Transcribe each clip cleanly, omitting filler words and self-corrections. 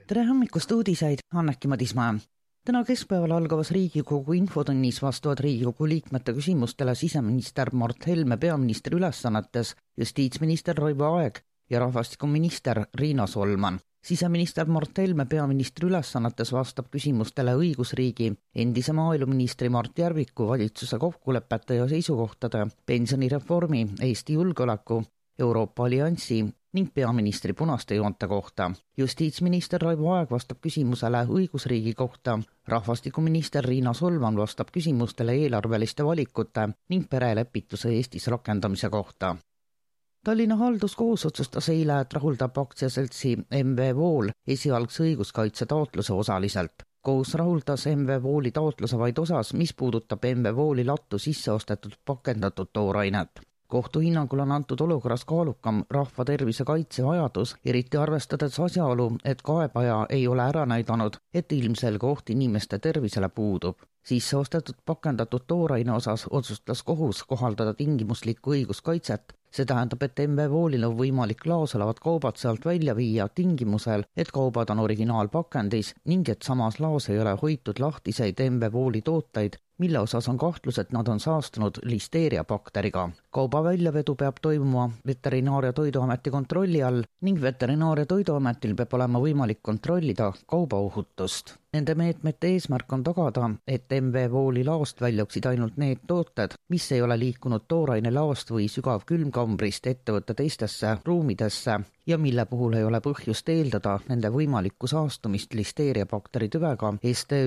Tere hommikust uudiseid, Anneki Madismaa. Täna keskpäeval algavas Riigikogu infotunnis vastavad Riigikogu liikmete küsimustele siseminister Mart Helme peaministri ülesannetes, justiitsminister Raivo Aeg ja rahvastikuminister Riina Solman. Siseminister Mart Helme peaministri ülesannetes vastab küsimustele õigusriigi, endise maaeluministri Mart Järviku valitsuse kokkulepete ja seisukohtade, pensionireformi, Eesti julgeoleku, Euroopa alliansi ning peaministri punaste joonte kohta. Justiitsminister Raivo Aeg vastab küsimusele õigusriigi kohta, rahvastikuminister Riina Solman vastab küsimustele eelarveliste valikute ning perelepituse Eestis rakendamise kohta. Tallinna halduskohus otsustas eile, et rahuldab aktsiaseltsi MV Vool esialgse õiguskaitse taotluse osaliselt. Kohus rahuldas MV Vooli taotluse vaid osas, mis puudutab MV Vooli lattu sisse ostetud pakendatud toorainet. Kohtu hinnangul on antud olukorras kaalukam rahva tervise kaitse vajadus, eriti arvestades asjaolu, et kaebaja ei ole ära näidanud, et ilmselge oht inimeste tervisele puudub. Sisse ostetud pakendatud tooraine osas otsustas kohus kohaldada tingimuslikku õiguskaitset. See tähendab, et MV Voolil on võimalik laos olevad kaubad sealt välja viia tingimusel, et kaubad on originaalpakendis ning et samas laos ei ole hoitud lahtiseid MV Vooli tooteid, mille osas on kahtlus, et nad on saastunud listeeria bakteriga. Kauba väljavedu peab toimuma Veterinaar- ja Toiduameti kontrolli all ning Veterinaar- ja Toiduametil peab olema võimalik kontrollida kaubaohutust. Nende meetmete eesmärk on tagada, et MV Vooli laost väljuksid ainult need tooted, mis ei ole liikunud tooraine laost või sügavkülmkambrist ettevõtte teistesse ruumidesse ja mille puhul ei ole põhjust eeldada nende võimalikku saastumist listeeria bakteri tüvega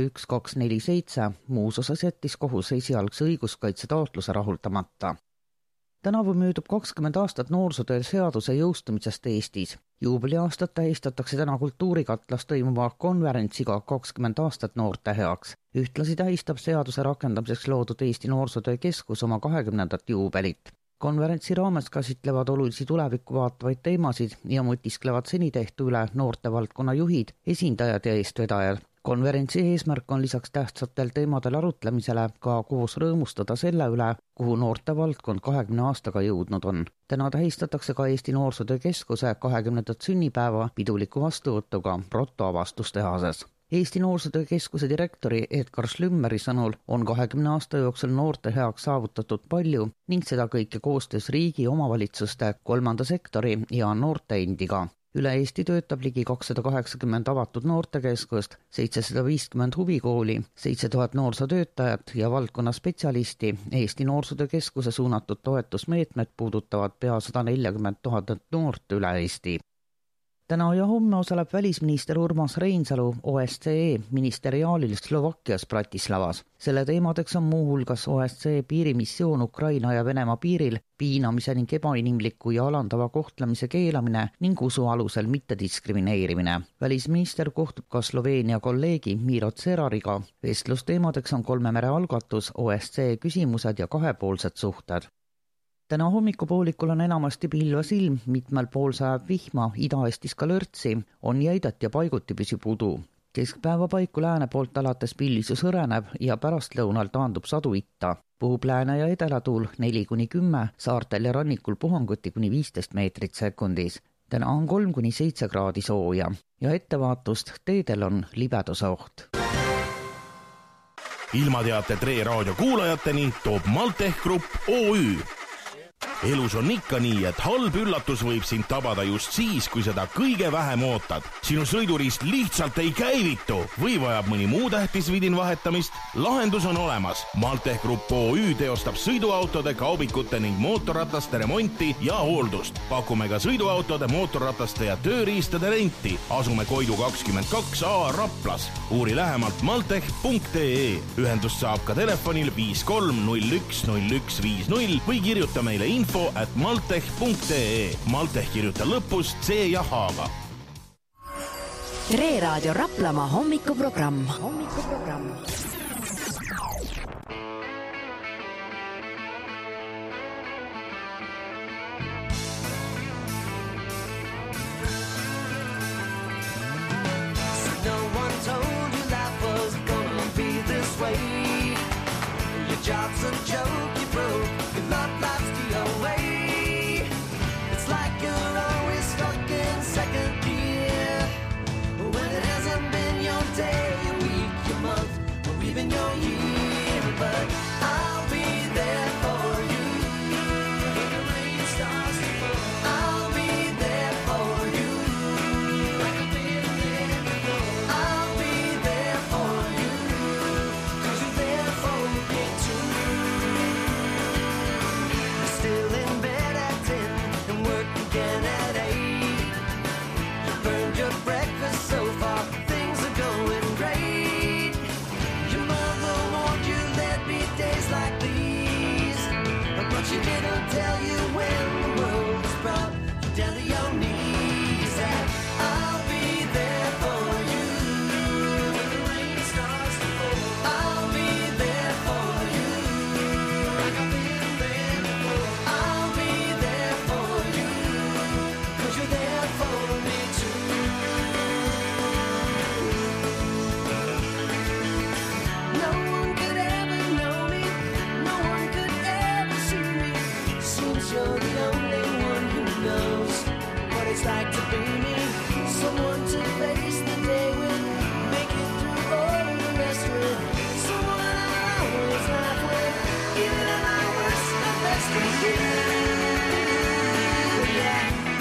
ST1247, muus osas jättis kohus esialgse õiguskaitse taotluse rahuldamata. Tänavu möödub 20 aastat noorsootöö seaduse jõustumisest Eestis. Juubeliaastat tähistatakse täna Kultuurikatlas toimuva konverentsiga 20 aastat noorte heaks. Ühtlasi tähistab seaduse rakendamiseks loodud Eesti Noorsootöö Keskus oma 20. juubelit. Konverentsi raames käsitlevad olulisi tulevikku vaatavaid teemasid ja mõtisklevad seni tehtu üle noortevaldkonna juhid, esindajad ja eestvedajad. Konverentsi eesmärk on lisaks tähtsatel teemadel arutlemisele ka koos rõõmustada selle üle, kuhu noorte valdkond 20 aastaga jõudnud on. Täna tähistatakse ka Eesti Noorsootöö Keskuse 20. sünnipäeva piduliku vastuvõtuga Rotto avastustehases. Eesti Noorsootöö Keskuse direktori Edgar Schlümmeri sõnul on 20 aasta jooksul noorte heaks saavutatud palju ning seda kõike koostöös riigi, omavalitsuste, kolmanda sektori ja noorte endiga. Üle Eesti töötab ligi 280 avatud noortekeskust, 750 huvikooli, 7000 noorsootöötajat ja valdkonna spetsialisti. Eesti Noorsootöö Keskuse suunatud toetusmeetmed puudutavad pea 140 000 noort üle Eesti. Täna ja homme osaleb välisminister Urmas Reinsalu OSCE ministeriaalil Slovakkias Bratislavas. Selle teemadeks on muuhulgas OSCE piirimissioon Ukraina ja Venemaa piiril, piinamise ning ebainimliku ja alandava kohtlemise keelamine ning usu alusel mittediskrimineerimine. Välisminister kohtub ka Sloveenia kolleegi Miro Cerariga. Vestlusteemadeks on 3 mere algatus, OSCE küsimused ja kahepoolsed suhted. Täna hommikupoolikul on enamasti pilvas ilm, mitmel pool sajab vihma, Ida-Eestis ka lörtsi, on jäidat ja paiguti püsib udu. Keskpäeva paiku lääne poolt alates pilvisus hõreneb ja pärastlõunal taandub sadu itta. Puhub lääne ja edelatuul 4-10, saartel ja rannikul puhanguti kuni 15 meetrit sekundis. Täna on 3-7 kraadi sooja ja ettevaatust, teedel on libeduse oht. Ilmateate Tre raadio kuulajateni toob Maltech Grupp OÜ. Elus on ikka nii, et halb üllatus võib sind tabada just siis, kui seda kõige vähem ootad. Sinu sõidurist lihtsalt ei käivitu või vajab mõni muu tähtis vidin vahetamist. Lahendus on olemas. Maltech Grupp OÜ teostab sõiduautode, kaubikute ning mootorrataste remonti ja hooldust. Pakume ka sõiduautode, mootorrataste ja tööriistade renti. Asume Koidu 22A Raplas. Uuri lähemalt maltech.ee. Ühendust saab ka telefonil 53010150 või kirjuta meile info@maltech.ee. Maltech kirjuta lõpus C ja H-ga. Tre raadio Raplamaa hommikuprogramm. No one told you life was gonna be this way. Your job's a joke, you broke. Your love life's the away. It's like you're always stuck in second gear when it she didn't tell you when the world was brought you down to your knees. That I'll be there for you when the rain starts to fall. I'll be there for you like I've been there before. I'll be there for you 'cause you're there for me too. No one could ever know me, no one could ever see me. Seems you're the only one who knows what it's like to be me. Someone to face the day with, make it through all the rest with. Someone I always laugh with, even at my worst and best with you. Yeah.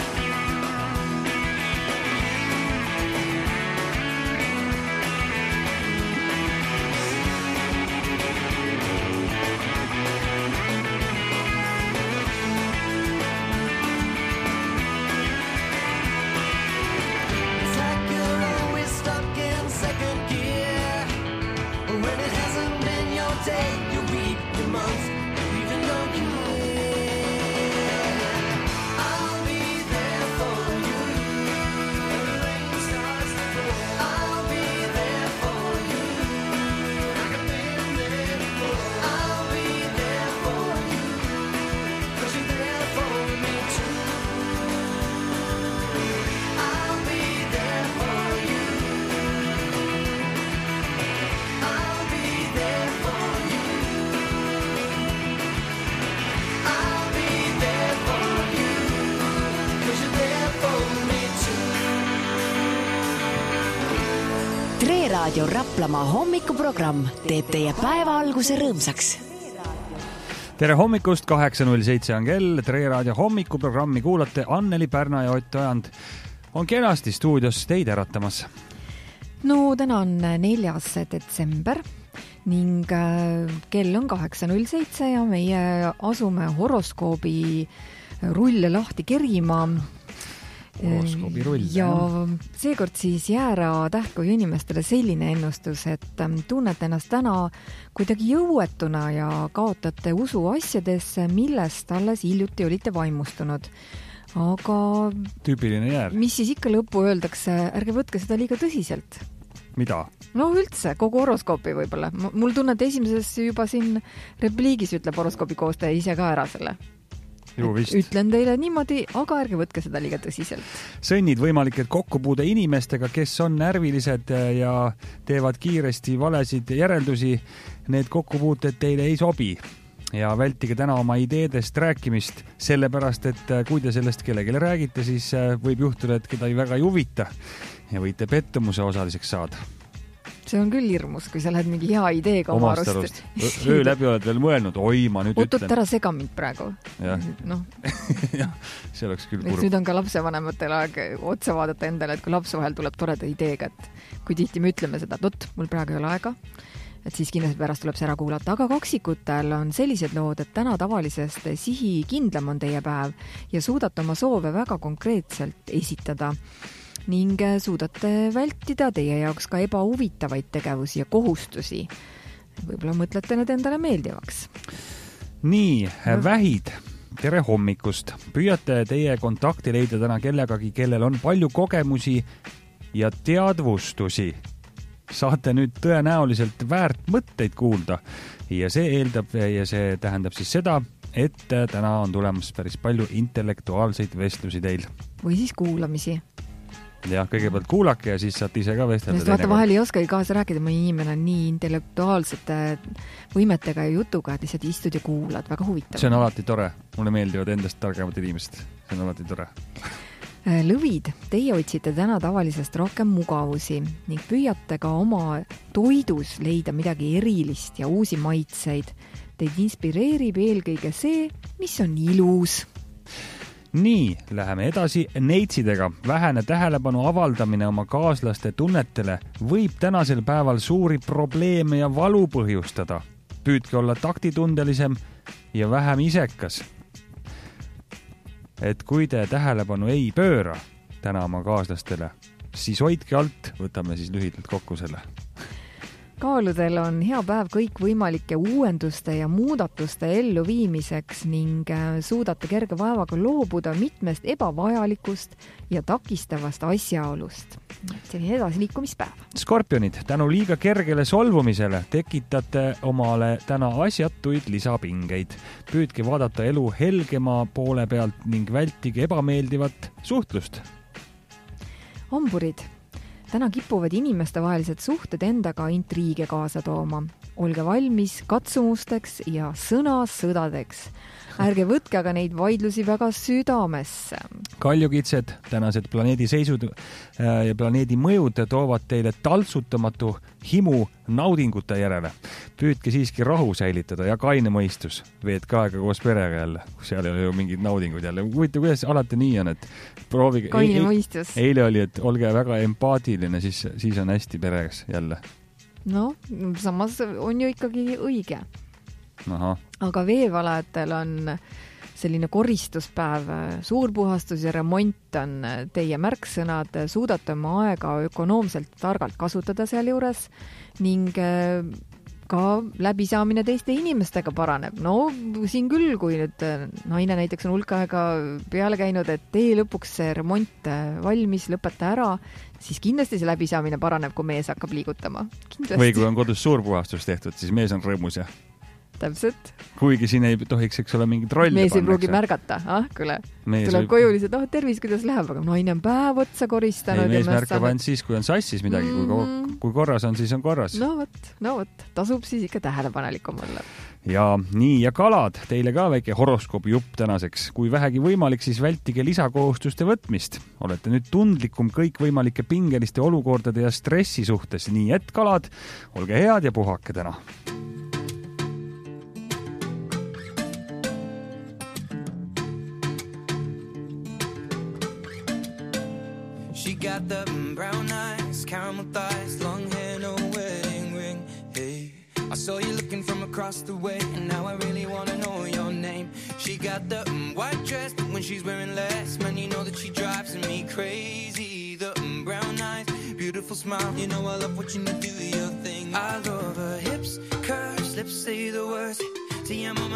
It's like you're always stuck in second gear. When it hasn't been your day, your week, your month, or even your year. I'll be there for you when the rain starts to fall. I'll be there for you like I've been there before. I'll be there for you 'cause you're there for me too. I'll be there for you. I'll be there for you. I'll be there for you 'cause you're there for me too. Tre Raadio Raplamaa hommikuprogramm teeb teie päeva alguse rõõmsaks. Tere hommikust, 8.07 on kell, Tre Raadio hommikuprogrammi kuulate. Anneli Pärna ja Ott Ojand on kenasti stuudios teid äratamas. No täna on 4. detsember ning kell on 8.07 ja meie asume horoskoobi rulle lahti kerima. Horoskoobi rull, ja jah. seekord siis jäära tähtkuju inimestele selline ennustus, et tunnete ennast täna kuidagi jõuetuna ja kaotate usu asjadesse, millest alles hiljuti olite vaimustunud. Aga Tüüpiline jäär. mis siis ikka lõppu öeldakse, ärge võtke seda liiga tõsiselt. Mida? No üldse, kogu horoskoopi võib-olla. Mul tunnet esimeses juba siin repliigis ütleb horoskoobi koostaja ise ka ära selle. Ju vist. Ütlen teile niimoodi, aga ärge võtke seda liiga tõsiselt. Sõnnid võimalikud kokkupuude inimestega, kes on närvilised ja teevad kiiresti valesid järeldusi. Need kokkupuuted teile ei sobi. Ja vältige täna oma ideedest rääkimist, sellepärast, et kui te sellest kellegile räägite, siis võib juhtuda, et keda väga ei huvita ja võite pettumuse osaliseks saada. See on küll hirmus, kui sa lähed mingi hea ideega oma arust. Öö läbi oled veel mõelnud, oi, ma nüüd Oot, ütlen. ära sega mind praegu. Jah. No, Jah, see oleks küll kurb. nüüd on ka lapsevanematel aeg otsa vaadata endale, et kui laps vahel tuleb toreda ideega, et kui tihti me ütleme seda, et oot, mul praegu ei ole aega, et siis kindlasti pärast tuleb see ära kuulata. Aga kaksikutel on sellised lood, et täna tavalisest sihi kindlam on teie päev ja suudate oma soove väga konkreetselt esitada ning suudate vältida teie jaoks ka ebahuvitavaid tegevusi ja kohustusi. Võib-olla mõtlete need endale meeldivaks. Nii, vähid. Tere hommikust. Püüate teie kontakti leida täna kellegagi, kellel on palju kogemusi ja teadvustusi. Saate nüüd tõenäoliselt väärt mõtteid kuulda ja see eeldab ja see tähendab siis seda, et täna on tulemas päris palju intellektuaalseid vestlusi teil. Või siis kuulamisi. Jah, kõigepealt kuulake ja siis saate ise ka vestelda. Sest vaata, vahel ei oskagi kaasa rääkida, mõni inimene on nii intellektuaalsete võimetega ja jutuga, et lihtsalt istud ja kuulad, väga huvitav. See on alati tore. Mulle meeldivad endast targemad inimesed. See on alati tore. Lõvid, teie otsite täna tavalisest rohkem mugavusi ning püüate ka oma toidus leida midagi erilist ja uusi maitseid. Teid inspireerib eelkõige see, mis on ilus. Nii, läheme edasi neitsidega. Vähene tähelepanu avaldamine oma kaaslaste tunnetele võib tänasel päeval suuri probleeme ja valu põhjustada. Püüdke olla taktitundelisem ja vähem isekas. Et kui te tähelepanu ei pööra täna oma kaaslastele, siis hoidke alt, võtame siis lühidalt kokku selle. Kaaludel on hea päev kõikvõimalike uuenduste ja muudatuste elluviimiseks ning suudate kerge vaevaga loobuda mitmest ebavajalikust ja takistavast asjaolust. Selline edasiliikumispäev. Skorpionid, tänu liiga kergele solvumisele tekitate omale täna asjatuid lisapingeid. Püüdke vaadata elu helgema poole pealt ning vältige ebameeldivat suhtlust. Hamburid. Täna kipuvad inimestevahelised suhted endaga intriige kaasa tooma. Olge valmis katsumusteks ja sõnasõdadeks. Ärge võtke aga neid vaidlusi väga südamesse. Kaljukitsed, tänased planeedi seisud ja planeedi mõjud toovad teile taltsutamatu himu naudingute järele. Püüdke siiski rahu säilitada ja kaine mõistus. Veetke aega koos perega jälle. Seal ei ole ju mingid naudingud jälle. Kuidas alati nii on, et proovige. Kaine mõistus. Eile oli, et olge väga empaatiline, siis on hästi peres jälle. No, samas on ju ikkagi õige. Aha. Aga veevalajatel on selline koristuspäev, suurpuhastus ja remont on teie märksõnad, suudate oma aega ökonoomselt targalt kasutada seal juures ning ka läbisaamine teiste inimestega paraneb. No siin küll, kui nüüd naine näiteks on hulk aega peale käinud, et tee lõpuks see remont valmis, lõpeta ära, siis kindlasti see läbisaamine paraneb, kui mees hakkab liigutama. Kindlasti. Või kui on kodus suurpuhastus tehtud, siis mees on rõõmus ja täpselt. Kuigi siin ei tohiks, eks ole, mingid rolli mees ei pruugi märgata. Kuule, tuleb koju lihtsalt, tervis, kuidas läheb, aga naine on päev otsa koristanud. Ei, mees märkab ainult siis, kui on sassis midagi, kui korras on, siis on korras. No võt, tasub siis ikka tähelepanelikum olla. Ja nii, ja kalad, teile ka väike horoskoobi jupp tänaseks. Kui vähegi võimalik, siis vältige lisakohustuste võtmist. Olete nüüd tundlikum kõikvõimalike pingeliste olukordade ja stressi suhtes. Nii et kalad, olge head ja puhake täna. She got the brown eyes, caramel thighs, long hair, no wedding ring. Hey, I saw you looking from across the way, and now I really want to know your name. She got the white dress, but when she's wearing less, man, you know that she drives me crazy. The brown eyes, beautiful smile, you know I love watching you do your thing. I love her hips, curves, lips say the words. Te amo,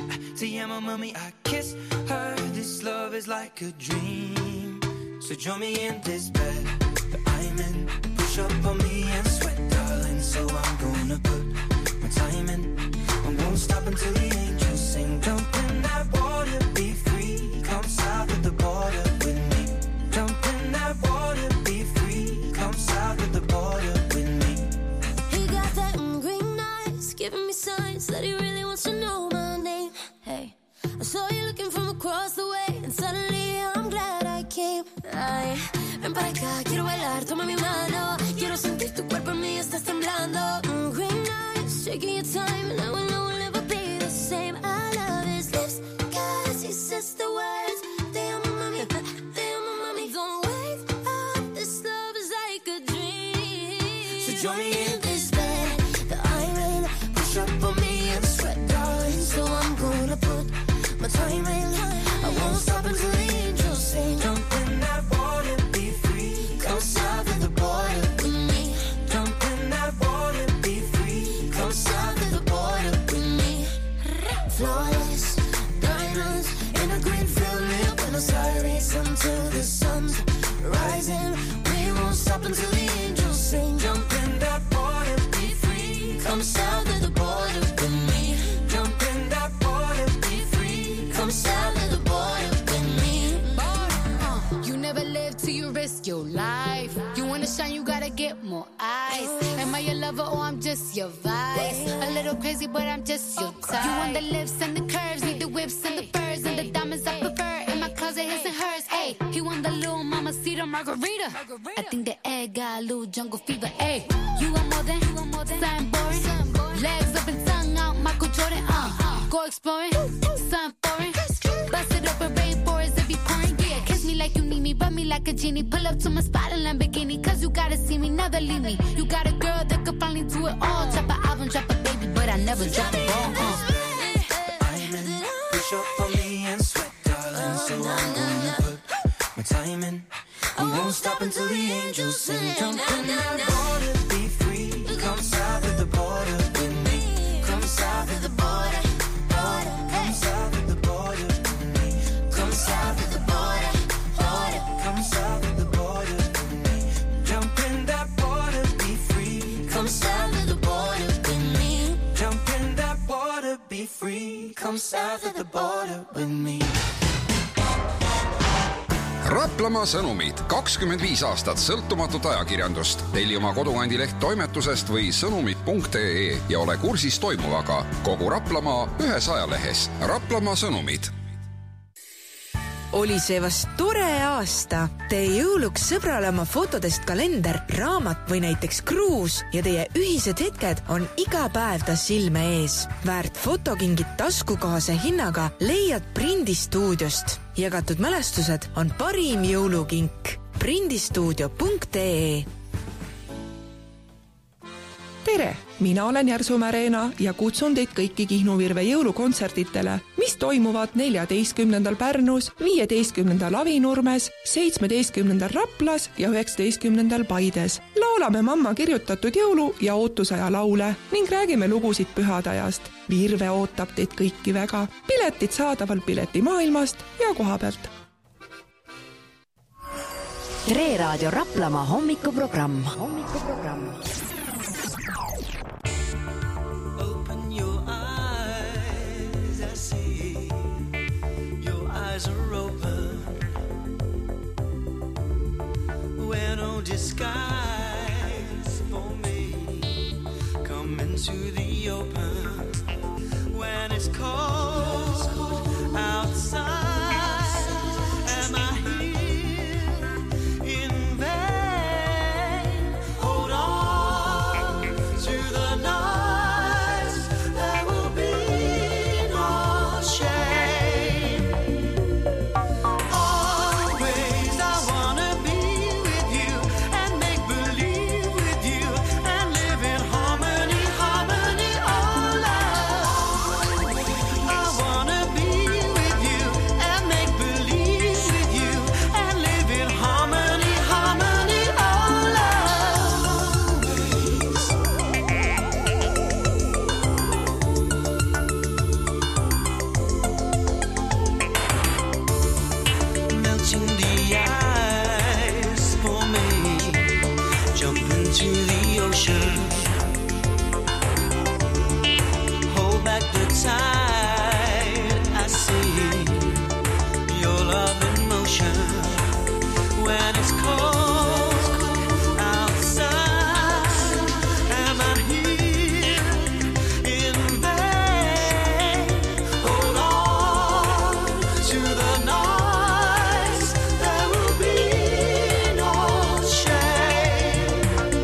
mommy, I kiss her. This love is like a dream. So join me in this bed that I'm in. Push up on me and sweat, darling. So I'm gonna put my time in. I won't stop until the angels sing. Jump in that water, be free. Come south of the border with me. Jump in that water, be free. Come south of the border with me. He got that green eyes, giving me signs that he really wants to know my name. Hey, I saw you looking from across the way, and suddenly I'm glad I came. Ay, ven para acá, quiero bailar, toma mi mano. Quiero sentir tu cuerpo en mí, estás temblando. Green eyes, taking your time, and I will know we'll never be the same. I love his lips, cause he says the words. Te amo, mami, don't wake up. This love is like a dream. So join me in this bed that I'm in. Push up on me and sweat, darling. So I'm gonna put my time in. I won't stop until the angels sing. Jump in that water, be free. Come south of the border with me. Jump in that water, be free. Come south of the border with me. Flawless diamonds in a green field near Buenos Aires until the sun's rising. We won't stop until the angels sing. Jump in that water, be free. Come south of the border with me. Jump in that water, be free. Come south of the border with me. You never live till you risk your life. You wanna shine, you gotta get more eyes. Am I your lover or I'm just your vice? A little crazy, but I'm just your type. You want the lips and the curves, need the whips and the furs and the diamonds I prefer. In my closet, his and hers. Hey, he want the little mamacita margarita. I think the egg got a little jungle fever. Hey, you want more than something boring. Legs up and tongue out, Michael Jordan. Go exploring, something foreign. Bust it open, rainforest if you pouring. Yeah, kiss me like you need me, rub me like a genie. Pull up to my spot in Lamborghini, cause you gotta see me, never leave me. You got a girl that could finally do it all. Drop an album, drop a baby, but I never drop a ball. I'm in, push up on me and sweat, darling. So I'm gonna put my time in. I won't stop until the angels sing. Jump in that water, be free. Come south of the the border with me. Raplamaa sõnumid, 25 aastat sõltumatut ajakirjandust. Telli oma kodukandileht toimetusest või sõnumid.ee ja ole kursis toimuvaga. Kogu Raplamaa ühes ajalehes. Raplamaa sõnumid. Oli see vast tore aasta. Teie jõuluks sõbrale oma fotodest kalender, raamat või näiteks kruus ja teie ühised hetked on iga päev ta silme ees. Väärt fotokingid taskukohase hinnaga leiad Prindistuudiost. Jagatud mälestused on parim jõulukink. Prindistuudio.ee. Tere, mina olen Järsumäe Reena ja kutsun teid kõiki Kihnu Virve jõulukontserditele, mis toimuvad 14. Pärnus, 15. Avinurmes, 17. Raplas ja 19. Paides. Laulame mamma kirjutatud jõulu ja ootusaja laule ning räägime lugusid pühadajast. Virve ootab teid kõiki väga. Piletid saadaval Piletimaailmast ja koha pealt. Tre Raadio Raplamaa hommikuprogramm. Are open where no disguise for me. Come into the open when it's cold outside. Am I here in vain? Hold on to the nights. There will be no shame. Always I wanna be with you and make believe with you and live in harmony, harmony, oh love. I wanna be with you and make believe with you and live in harmony, harmony, oh love. Melting the ice for me. Jump into the ocean. Hold back the tide. I see your love in motion. When it's cold outside, am I here in vain? Hold on to the nights. There will be no shame.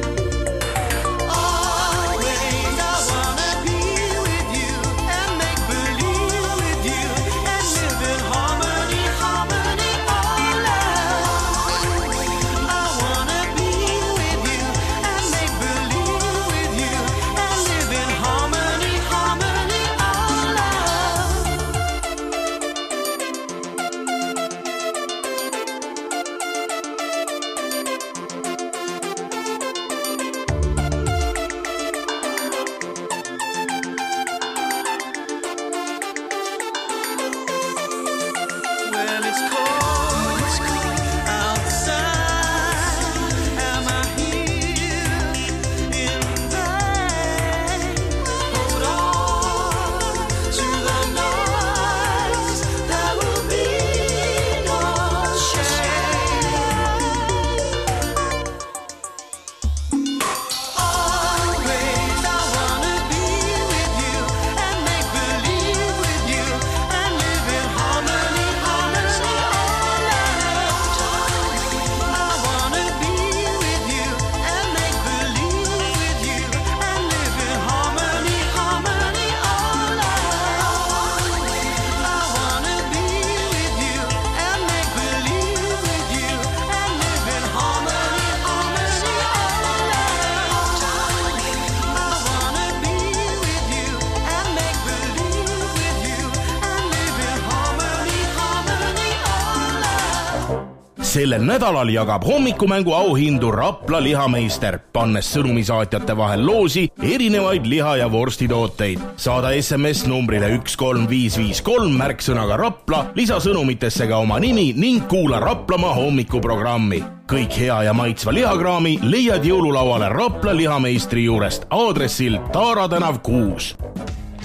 Always I wanna be with you and make believe with you and live in harmony, harmony, oh love. I wanna be with you and make believe with you and live in harmony, harmony, oh love. When it's cold outside, am I here in vain? Hold on to the nights. There will be no shame. Always I wanna be with you and make believe with you and live in harmony, harmony, oh love. I wanna be with you and make believe with you and live in harmony, harmony, oh love. I wanna be with you and make believe with you and live in harmony, harmony, oh love. I wanna be with you and make believe with you and live in harmony, harmony, oh love. Sellel nädalal jagab hommikumängu auhindu Rapla lihameister, pannes sõnumisaatjate vahel loosi erinevaid liha- ja vorstitooteid. Saada SMS numbrile 13553 märksõnaga Rapla, lisa sõnumitesse ka oma nimi ning kuula Raplamaa hommikuprogrammi. Kõik hea ja maitsva lihakraami leiad jõululauale Rapla lihameistri juurest aadressil Taara tänav 6.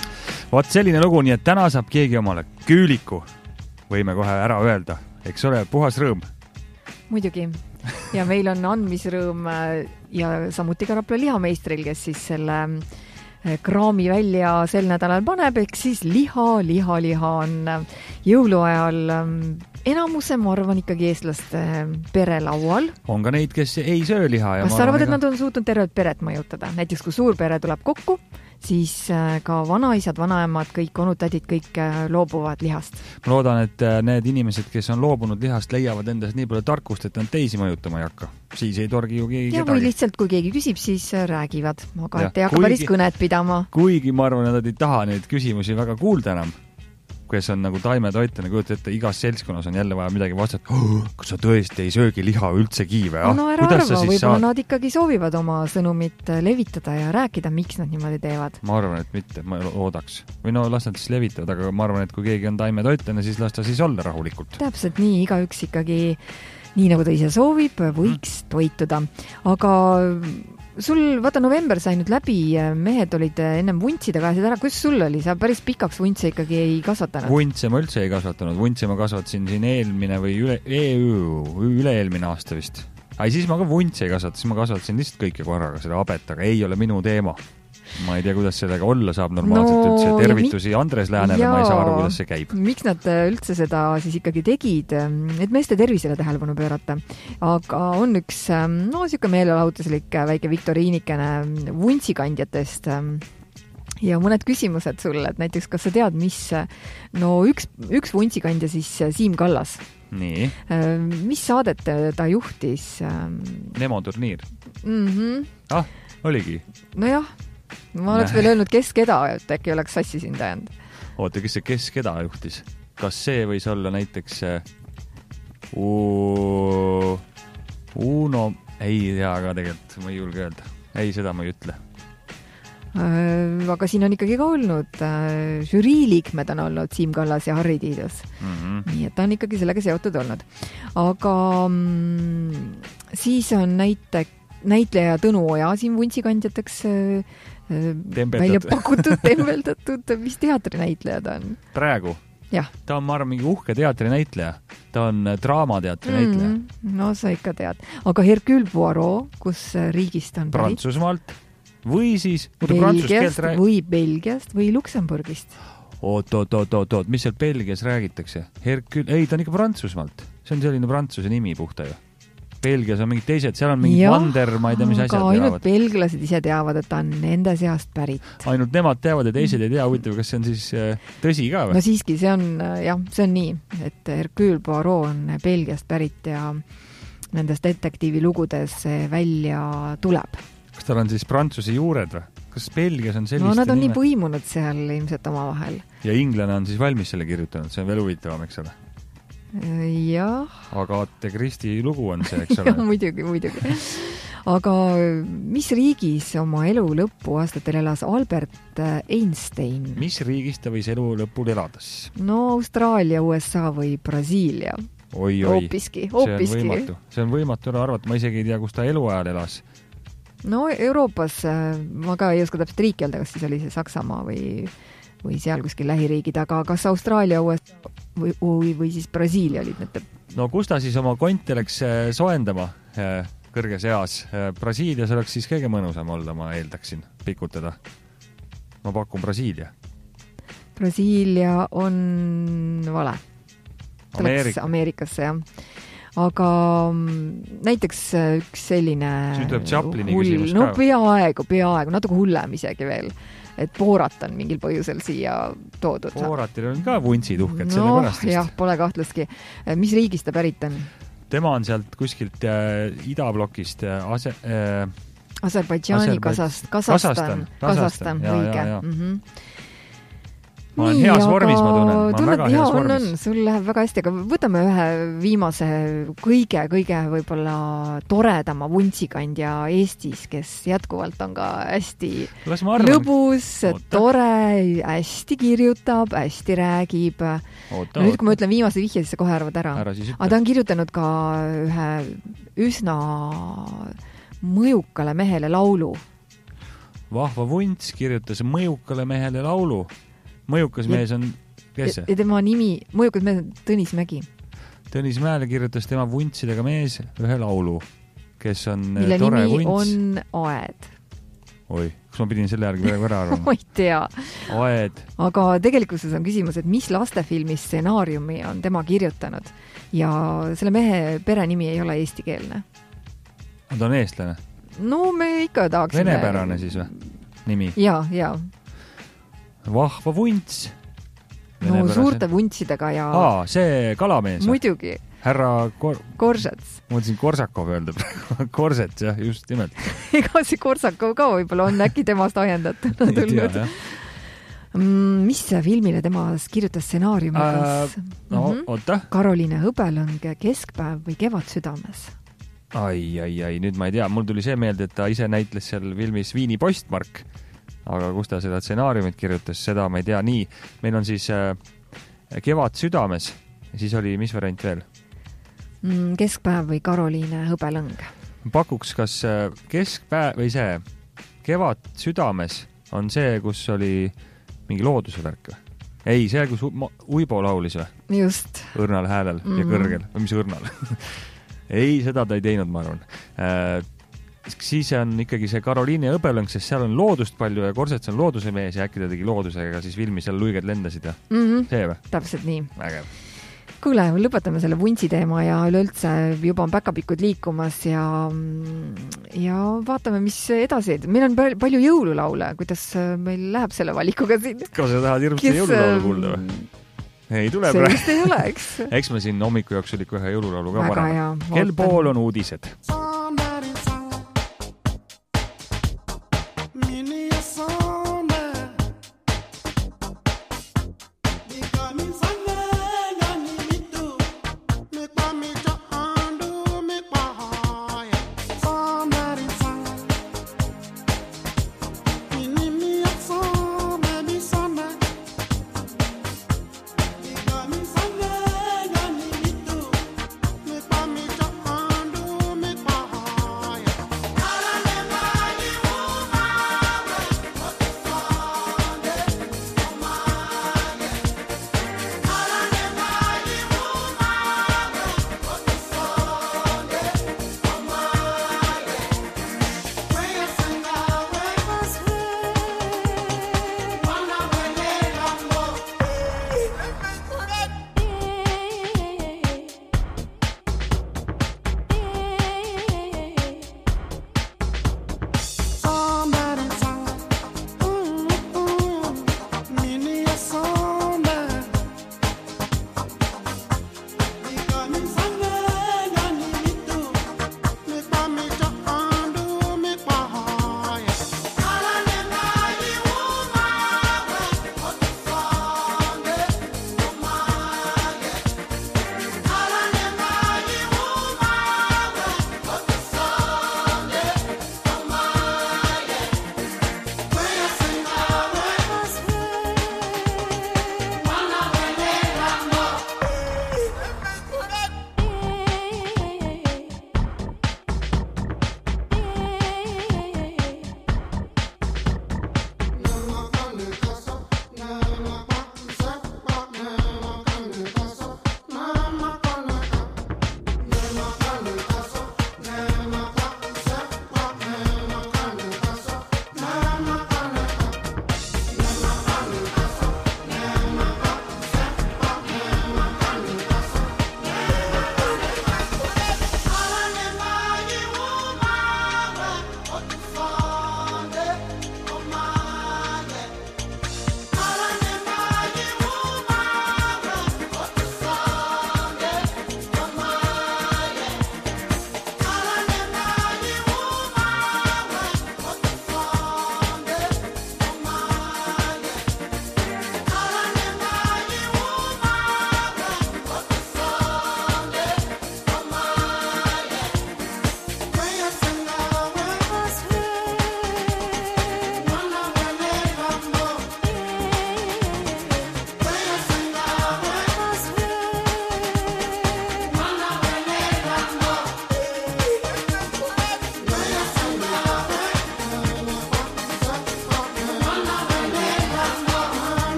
Vot selline lugu, nii et täna saab keegi omale küüliku. Võime kohe ära öelda, eks ole, puhas rõõm. Muidugi. Ja meil on andmisrõõm ja samuti ka Rapla lihameistril, kes siis selle kraami välja sel nädalal paneb, eks siis liha on jõuluajal enamuse, ma arvan, ikkagi eestlaste perelaual. On ka neid, kes ei söö liha. Kas sa arvad, et nad on suutnud tervet peret mõjutada? Näiteks, kui suur pere tuleb kokku, siis ka vanaisad, vanaemad, kõik onutädid, kõik loobuvad lihast. Ma loodan, et need inimesed, kes on loobunud lihast, leiavad endas nii palju tarkust, et nad teisi mõjutama ei hakka. Siis ei torgi ju keegi ja kedagi. Või lihtsalt, kui keegi küsib, siis räägivad. Aga et ei hakka päris kõnet pidama. Kuigi ma arvan, et nad ei taha neid küsimusi väga kuulda enam. Kes on nagu taimetoitlane, kujuta ette, igas seltskonnas on jälle vaja midagi vastata. Kas sa tõesti ei söögi liha üldse kiive? No ära arva, võib-olla nad ikkagi soovivad oma sõnumit levitada ja rääkida, miks nad niimoodi teevad. Ma arvan, et mitte, ma loodaks. Või no las nad siis levitavad, aga ma arvan, et kui keegi on taimetoitlane, siis las ta siis olla rahulikult. Täpselt nii, igaüks ikkagi nii nagu ta ise soovib, võiks toituda. Aga sul, vaata, november sai nüüd läbi, mehed olid ennem vuntside käesid ära. Kus sul oli? Sa päris pikaks vuntse ikkagi ei kasvatanud? Vuntse ma üldse ei kasvatanud. Vuntse ma kasvatasin siin eelmine või üle-eelmine aasta vist. Siis ma ka vuntse ei kasvata, siis ma kasvatasin lihtsalt kõike korraga seda abet, aga ei ole minu teema. Ma ei tea, kuidas sellega olla saab normaalselt üldse. Tervitusi Andres Läänele, ma ei saa aru, kuidas see käib. Miks nad üldse seda siis ikkagi tegid? Et meeste tervisele tähelepanu pöörata. Aga on üks, siuke meelelahutuslik väike viktoriinikene vuntsikandjatest. Ja mõned küsimused sulle, et näiteks, kas sa tead, mis üks vuntsikandja siis Siim Kallas. Nii. Mis saadet ta juhtis? Nemo turniir. Oligi. No jah. Ma oleks veel öelnud, kes keda, et äkki oleks sassi siin tähend. Oota, kes keda juhtis? Kas see võis olla näiteks Uno? Ei tea, aga tegelikult ma ei julge öelda. Ei, seda ma ei ütle. Aga siin on ikkagi ka olnud žüriiliikmed on olnud Siim Kallas ja Harri Tiidus. Nii et ta on ikkagi sellega seotud olnud. Aga siis on näitleja Tõnu Oja siin vuntsikandjateks välja pakutud, tembeldatud. Mis teatrinäitleja ta on? Praegu? Jah. Ta on, ma arvan, mingi uhke teatrinäitleja. Ta on draamateatrinäitleja. No sa ikka tead. Aga Hercule Poirot, kus riigist on pärit? Prantsusmaalt või siis Belgiast või Belgiast või Luksemburgist. Oot, mis seal Belgias räägitakse? Hercule, ei, ta on ikka Prantsusmaalt. See on selline prantsuse nimi puhta ju. Belgias on mingid teised, seal on mingid vander, ma ei tea, mis asjad teavad. Ainult belglased ise teavad, et ta on nende seast pärit. Ainult nemad teavad ja teised ei tea, huvitav, kas see on siis tõsi ka või? No siiski, see on nii, et Hercule Poirot on Belgiast pärit ja nendest detektiivi lugudes välja tuleb. Kas tal on siis prantsuse juured või? Kas Belgias on sellist? No nad on nii põimunud seal ilmselt oma vahel. Ja inglane on siis valmis selle kirjutanud, see on veel huvitavam, eks ole? Jah. Aga Atte Kristi lugu on see, eks ole? Muidugi. Aga mis riigis oma elu lõpu aastatel elas Albert Einstein? Mis riigis ta võis elu lõpul elada siis? No Austraalia, USA või Brasiilia. Oi. Hoopiski. See on võimatu ära arvata, ma isegi ei tea, kus ta eluajal elas. No Euroopas, ma ka ei oska täpselt riiki öelda, kas siis oli see Saksamaa või seal kuskil lähiriigid, aga kas Austraalia, USA või siis Brasiilia olid need? No kus ta siis oma konti läks soendama kõrges eas? Brasiilias oleks siis kõige mõnusam olla, ma eeldaksin pikutada. Ma pakun Brasiilia. Brasiilia on vale. Ameerikasse, jah. Aga näiteks üks selline hull, no peaaegu, natuke hullem isegi veel. Et Borat on mingil põhjusel siia toodud. Boratil on ka vuntsid uhked selle pärast vist. Jah, pole kahtlustki. Mis riigist ta pärit on? Tema on sealt kuskilt idablokist Aserbaidžaani, Kasahstan, õige. Ma olen heas vormis, ma tunnen. Väga heas vormis. Sul läheb väga hästi, aga võtame ühe viimase kõige võib-olla toredama vuntsikandja Eestis, kes jätkuvalt on ka hästi lõbus, tore, hästi kirjutab, hästi räägib. Nüüd, kui ma ütlen viimase vihje, siis sa kohe arvad ära. Aga ta on kirjutanud ka ühe üsna mõjukale mehele laulu. Vahva vunts kirjutas mõjukale mehele laulu. mõjukas mees on, kes see? Ja tema nimi, mõjukas mees on Tõnis Mägi. Tõnis Mäele kirjutas tema vuntsidega mees ühe laulu, kes on mille tore nimi vunts. on Aed. Oi, kas ma pidin selle järgi praegu ära arvama? Ma ei tea. Aed. Aga tegelikkuses on küsimus, et mis lastefilmi stsenaariumi on tema kirjutanud ja selle mehe perenimi ei ole eestikeelne. Ta on eestlane? No me ikka tahaksime... Venepärane siis või? Nimi? Ja. Vahva vunts. No suurte vuntsidega ja... see kalamees. Muidugi. Härra Korsets. Ma mõtlesin Korsakov öelda. Korsets, jah, just nimelt. Ega see Korsakov ka võib-olla on äkki temast ajendatud. Mis filmile tema kirjutas stsenaariumikas? Oota. Karoliine Hõbelõng, Keskpäev või Kevad südames? Ai, nüüd ma ei tea. Mul tuli see meelde, et ta ise näitles seal filmis Viini postmark. Aga kus ta seda stsenaariumit kirjutas, seda ma ei tea. Nii, meil on siis Kevad südames ja siis oli mis variant veel? Keskpäev või Karoliine Hõbelõng? Pakuks, kas Keskpäev või see Kevad südames on see, kus oli mingi looduse värk või? Ei, see, kus Uibo laulis või? Just. Õrnal häälel ja kõrgel. Või mis õrnal? Ei, seda ta ei teinud, ma arvan. Siis on ikkagi see Karoliine Hõbelõng, sest seal on loodust palju ja Korsets on looduse mees ja äkki ta tegi loodusega siis filmi seal luiged lendasid ja see või? Täpselt nii. Vägev. Kuule, lõpetame selle vuntsi teema ja üleüldse juba on päkapikud liikumas ja vaatame, mis edasi. Meil on palju jõululaule, kuidas meil läheb selle valikuga siin. Kas sa tahad hirmsti jõululaulu kuulda või? Ei tule see vist ei ole, eks? Eks me siin hommiku jooksul ikka ühe jõululaulu ka väga varem. Kell pool on uudised. Me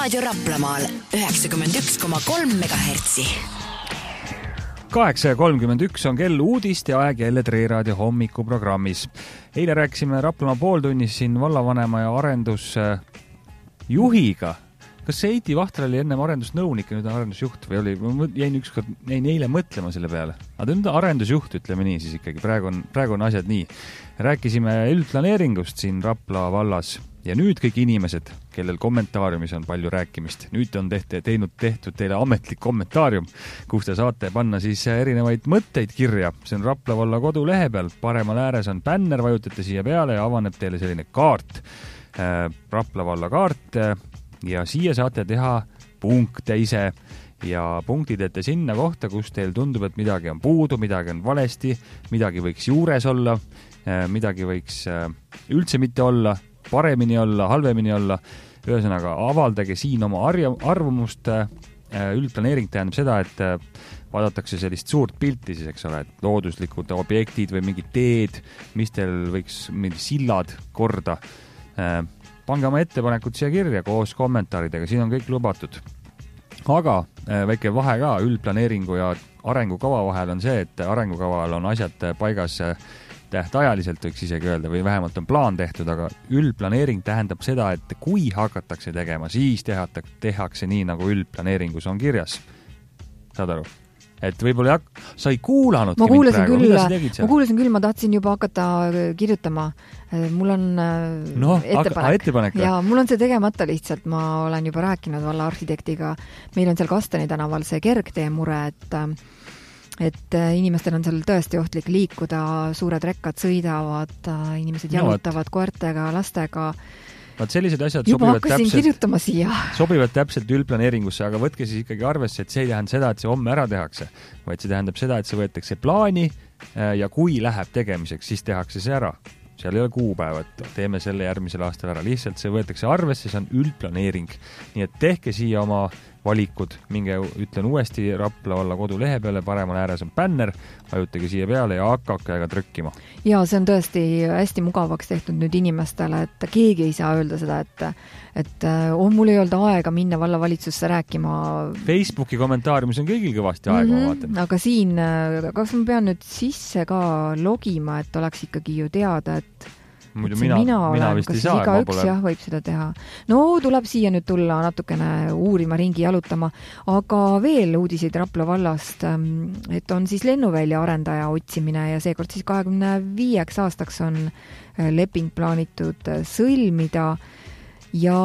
Raadio Raplamaal 91,3 MHz. 8:31 on kell uudist ja aeg jälle Tre Raadio hommikuprogrammis. Eile rääkisime Raplamaa pooltunnis siin vallavanema ja arendusjuhiga. Kas see Eiti Vahter oli ennem arendusnõunik ja nüüd on arendusjuht või oli? Jäin eile mõtlema selle peale. Aga nüüd on arendusjuht, ütleme nii siis ikkagi. Praegu on asjad nii. Rääkisime üldplaneeringust siin Rapla vallas ja nüüd kõik inimesed, kellel kommentaariumis on palju rääkimist. Nüüd on tehtud teile ametlik kommentaarium, kus te saate panna siis erinevaid mõtteid kirja. See on Rapla valla kodulehe peal. Paremal ääres on bänner, vajutate siia peale ja avaneb teile selline kaart. Rapla valla kaart. Ja siia saate teha punkte ise ja punktid ette sinna kohta, kus teil tundub, et midagi on puudu, midagi on valesti, midagi võiks juures olla, midagi võiks üldse mitte olla, paremini olla, halvemini olla. Ühesõnaga, avaldage siin oma arvamust. Üldplaneering tähendab seda, et vaadatakse sellist suurt pilti siis, eks ole, et looduslikud objektid või mingid teed, mis teil võiks mingid sillad korda. Pange oma ettepanekud siia kirja koos kommentaaridega, siin on kõik lubatud. Aga väike vahe ka üldplaneeringu ja arengukava vahel on see, et arengukaval on asjad paigas tähtajaliselt, võiks isegi öelda, või vähemalt on plaan tehtud, aga üldplaneering tähendab seda, et kui hakatakse tegema, siis tehakse nii, nagu üldplaneeringus on kirjas. Saad aru? Et võib-olla sa ei kuulanudki ma kuulasin küll, ma tahtsin juba hakata kirjutama. Mul on ettepanek. Ja mul on see tegemata lihtsalt. Ma olen juba rääkinud valla arhitektiga. Meil on seal Kastani tänaval see kergtee mure, et inimestel on seal tõesti ohtlik liikuda, suured rekkad sõidavad, inimesed jalutavad koertega, lastega. Vaat sellised asjad sobivad täpselt üldplaneeringusse, aga võtke siis ikkagi arvesse, et see ei tähenda seda, et see homme ära tehakse, vaid see tähendab seda, et see võetakse plaani ja kui läheb tegemiseks, siis tehakse see ära. Seal ei ole kuupäev, et teeme selle järgmisel aastal ära. Lihtsalt see võetakse arvesse, see on üldplaneering. Nii et tehke siia oma valikud, minge, ütlen uuesti Rapla valla kodulehe peale, paremal ääres on bänner, vajutage siia peale ja hakake aega trükkima. Ja see on tõesti hästi mugavaks tehtud nüüd inimestele, et keegi ei saa öelda seda, et mul ei olnud aega minna vallavalitsusse rääkima. Facebooki kommentaariumis on kõigil kõvasti aega, ma vaatan. Aga siin, kas ma pean nüüd sisse ka logima, et oleks ikkagi ju teada, et muidu mina vist ei saa. Igaüks võib seda teha. No tuleb siia nüüd tulla natukene uurima, ringi jalutama, aga veel uudiseid Rapla vallast, et on siis lennuvälja arendaja otsimine ja seekord siis 25 aastaks on leping plaanitud sõlmida ja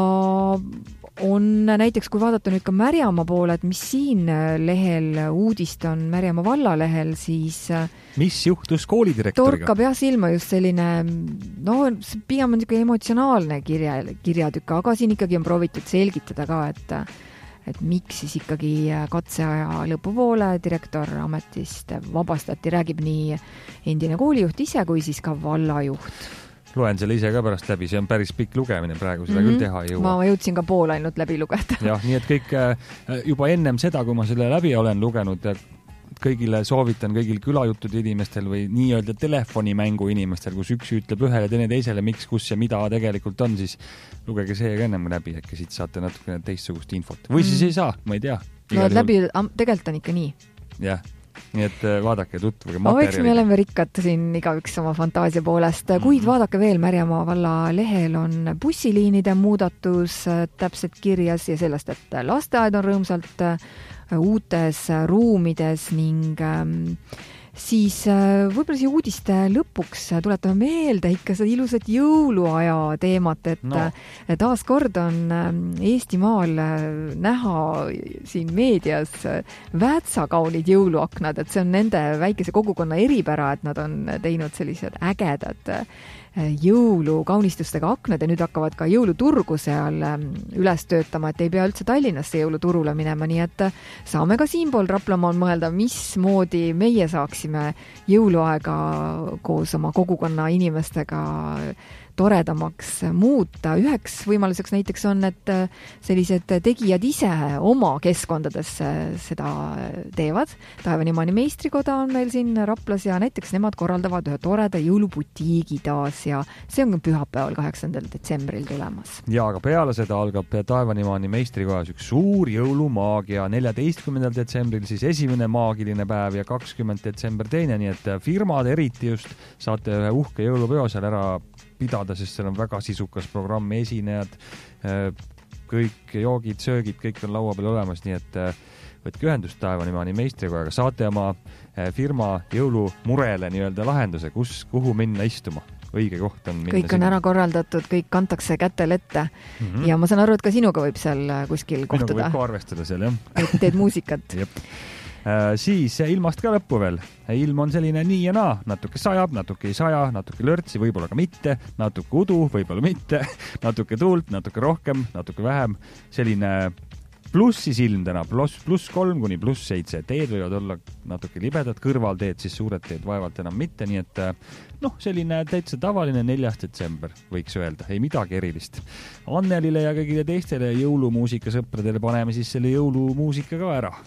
on näiteks, kui vaadata nüüd ka Märjamaa poole, et mis siin lehel uudist on Märjamaa valla lehel, siis mis juhtus koolidirektoriga? Torkab jah silma just selline, pigem on niisugune emotsionaalne kirjatükk, aga siin ikkagi on proovitud selgitada ka, et miks siis ikkagi katseaja lõpupoole direktor ametist vabastati, räägib nii endine koolijuht ise kui siis ka vallajuht. Loen selle ise ka pärast läbi, see on päris pikk lugemine praegu, seda küll teha ei jõua. Ma jõudsin ka pool ainult läbi lugeda. Jah, nii et kõik juba ennem seda, kui ma selle läbi olen lugenud, kõigile soovitan, kõigil külajutud inimestel või nii-öelda telefonimängu inimestel, kus üks ütleb ühele, teine teisele, miks, kus ja mida tegelikult on, siis lugege see ka ennem läbi, äkki siit saate natukene teistsugust infot. Või siis ei saa, ma ei tea. No läbi, tegelikult on ikka nii. Jah. Nii et vaadake, tutvage materjali. Eks me oleme rikkad siin igaüks oma fantaasia poolest, kuid vaadake veel, Märjamaa valla lehel on bussiliinide muudatus täpselt kirjas ja sellest, et lasteaed on rõõmsalt uutes ruumides ning siis võib-olla siia uudiste lõpuks tuletame meelde ikka seda ilusat jõuluaja teemat, et taas kord on Eestimaal näha siin meedias väätsakaunid jõuluaknad, et see on nende väikese kogukonna eripära, et nad on teinud sellised ägedad jõulukaunistustega aknad ja nüüd hakkavad ka jõuluturgu seal üles töötama, et ei pea üldse Tallinnasse jõuluturule minema, nii et saame ka siinpool Raplamaal mõelda, mismoodi meie saaks sooviksime jõuluaega koos oma kogukonna inimestega toredamaks muuta. Üheks võimaluseks näiteks on, et sellised tegijad ise oma keskkondades seda teevad. Taevanimaani meistrikoda on meil siin Raplas ja näiteks nemad korraldavad ühe toreda jõuluputiigi taas ja see on pühapäeval 8. detsembril tulemas. Ja, aga peale seda algab Taevanimaani meistrikojas üks suur jõulumaagia 14. detsembril siis esimene maagiline päev ja 20. detsember teine, nii et firmad eriti just saate ühe uhke jõulupeo seal ära pidada, sest seal on väga sisukas programm, esinejad, kõik joogid, söögid, kõik on laua peal olemas, nii et võtke ühendust Taevanimaani meistrikojaga, saate oma firma jõulumurele nii-öelda lahenduse, kuhu minna istuma. Õige koht on minna kõik on ära korraldatud, kõik kantakse kätel ette ja ma saan aru, et ka sinuga võib seal kuskil kohtuda. Minuga võib ka arvestada seal, jah. Et teed muusikat. Siis ilmast ka lõppu veel. Ilm on selline nii ja naa, natuke sajab, natuke ei saja, natuke lörtsi, võib-olla ka mitte, natuke udu, võib-olla mitte, natuke tuult, natuke rohkem, natuke vähem. Selline plussis ilm täna, +3 kuni +7. Teed võivad olla natuke libedad, kõrvalteed, siis suured teed vaevalt enam mitte, nii et selline täitsa tavaline 4. detsember, võiks öelda, ei midagi erilist. Annelile ja kõigile teistele jõulumuusika sõpradele paneme siis selle jõulumuusika ka ära.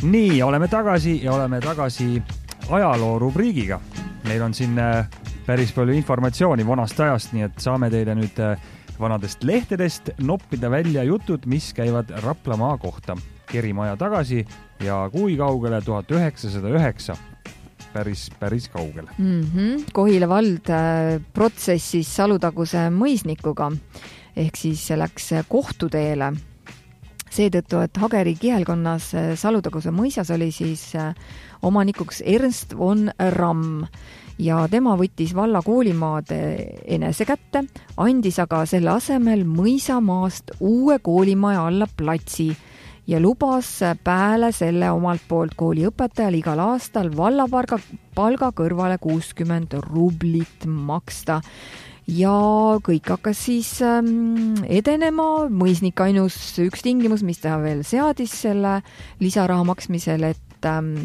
Nii, oleme tagasi ajaloo rubriigiga. Meil on siin päris palju informatsiooni vanast ajast, nii et saame teile nüüd vanadest lehtedest noppida välja jutud, mis käivad Raplamaa kohta. Kerimaja tagasi ja kui kaugele 1909. Päris kaugele. Kohila vald protsessis Salutaguse mõisnikuga ehk siis läks kohtuteele. Seetõttu, et Hageri kihelkonnas Salutaguse mõisas oli siis omanikuks Ernst von Ramm ja tema võttis valla koolimaad enese kätte, andis aga selle asemel mõisamaast uue koolimaja alla platsi ja lubas pääle selle omalt poolt kooliõpetajal igal aastal vallapalga kõrvale 60 rublit maksta. Ja kõik hakkas siis edenema. Mõisnik ainus üks tingimus, mis ta veel seadis selle lisaraha maksmisel, et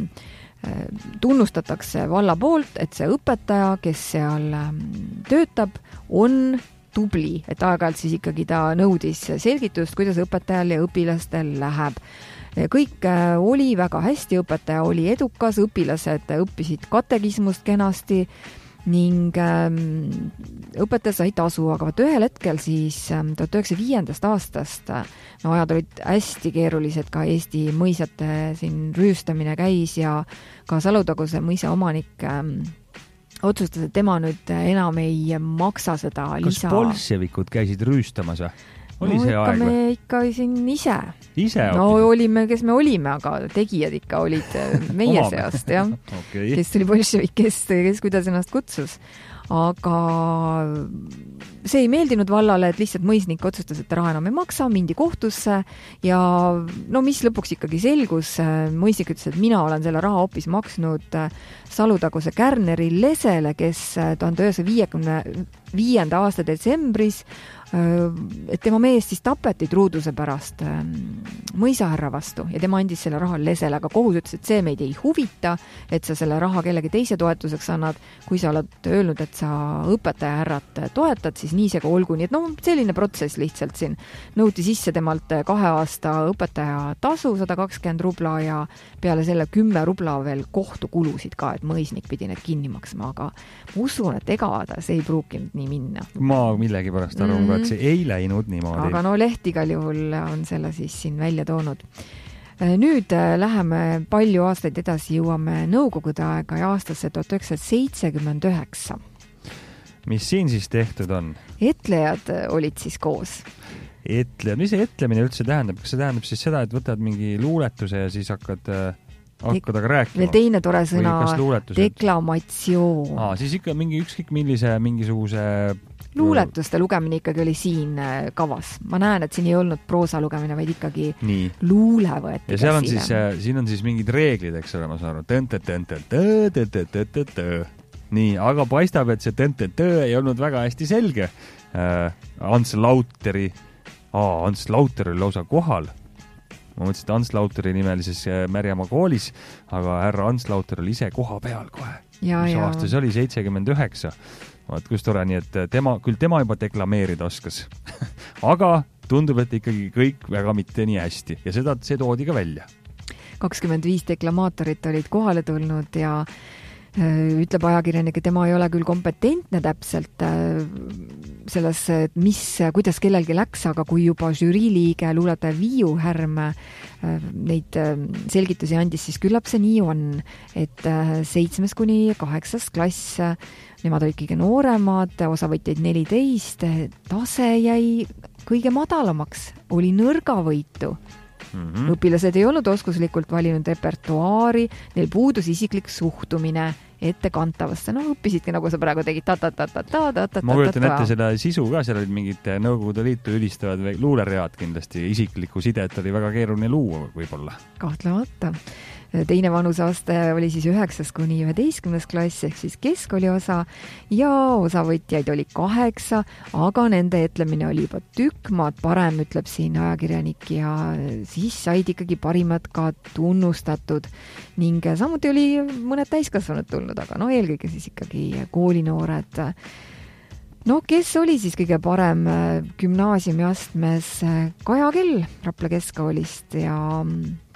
tunnustatakse valla poolt, et see õpetaja, kes seal töötab, on tubli, et aeg-ajalt siis ikkagi ta nõudis selgitust, kuidas õpetajal ja õpilastel läheb. Kõik oli väga hästi, õpetaja oli edukas, õpilased õppisid katekismust kenasti ning õpetaja sai tasu, aga ühel hetkel siis 1905. aastast, ajad olid hästi keerulised, ka Eesti mõisate siin rüüstamine käis ja ka Salutaguse mõisa omanik otsustas, et tema nüüd enam ei maksa seda lisa. Kas bolševikud käisid rüüstamas või? Oli see aeg või? Me ikka siin ise. No olime, kes me olime, aga tegijad ikka olid meie seast, jah. Okay. Kes tuli bolševik, kes kuidas ennast kutsus. Aga see ei meeldinud vallale, et lihtsalt mõisnik otsustas, et raha enam ei maksa, mindi kohtusse ja mis lõpuks ikkagi selgus, mõisnik ütles, et mina olen selle raha hoopis maksnud Salutaguse Kärneri Lesele, kes 1955. aasta detsembris, et tema mees siis tapeti truuduse pärast mõisahärra vastu ja tema andis selle raha Lesele, aga kohus ütles, et see meid ei huvita, et sa selle raha kellegi teise toetuseks annad, kui sa oled öelnud, et sa õpetaja härrat toetad, siis nii see ka olgu, nii et selline protsess lihtsalt siin nõuti sisse temalt 2 aasta õpetaja tasu 120 rubla ja peale selle 10 rubla veel kohtukulusid ka, et mõisnik pidi need kinni maksma, aga ma usun, et ega see ei pruukinud nii minna. Ma millegi pärast arvan, et see ei läinud niimoodi. Aga leht igal juhul on selle siis siin välja toonud. Nüüd läheme palju aastaid edasi, jõuame Nõukogude aega ja aastasse 1979. Mis siin siis tehtud on? Etlejad olid siis koos. Etlejad, mis see etlemine üldse tähendab? Kas see tähendab siis seda, et võtad mingi luuletuse ja siis hakkad aga rääkima? Veel teine tore sõna, deklamatsioon. Siis ikka ükskõik mingisuguse luuletuste lugemine ikkagi oli siin kavas. Ma näen, et siin ei olnud proosa lugemine, vaid ikkagi luule võeti ja seal on siin on siis mingid reeglid, eks ole, ma saan aru. Nii, aga paistab, et see ei olnud väga hästi selge. Ants Lauter oli lausa kohal. Ma mõtlesin, et Ants Lauteri nimelises Märjamaa koolis, aga härra Ants Lauter oli ise koha peal kohe. Mis aasta see oli? 79. Vaat, kus tore, nii et tema juba deklameerida oskas. Aga tundub, et ikkagi kõik väga mitte nii hästi ja see toodi ka välja. 25 deklamaatorit olid kohale tulnud ja ütleb ajakirjanik, et tema ei ole küll kompetentne täpselt selles, kuidas kellelgi läks, aga kui juba žüriiliige luuletaja Viiu Härm neid selgitusi andis, siis küllap see nii on, et 7. kuni 8. klass, nemad olid kõige nooremad, osavõtjaid 14, tase jäi kõige madalamaks, oli nõrgavõitu. Õpilased ei olnud oskuslikult valinud repertuaari, neil puudus isiklik suhtumine ettekantavasse. Õppisidki, nagu sa praegu tegid. Ma kujutan ette seda sisu ka, seal olid mingid Nõukogude Liitu ülistavad luuleread kindlasti. Isiklikku sidet oli väga keeruline luua võib-olla. Kahtlemata. Teine vanusaste oli siis 9. kuni 11. klass ehk siis keskkooli osa ja osavõtjaid oli 8, aga nende etlemine oli juba tükk maad parem, ütleb siin ajakirjanik ja siis said ikkagi parimad ka tunnustatud ning samuti oli mõned täiskasvanud tulnud, aga eelkõige siis ikkagi koolinoored. Kes oli siis kõige parem gümnaasiumiastmes? Kaja Kell Rapla keskkoolist ja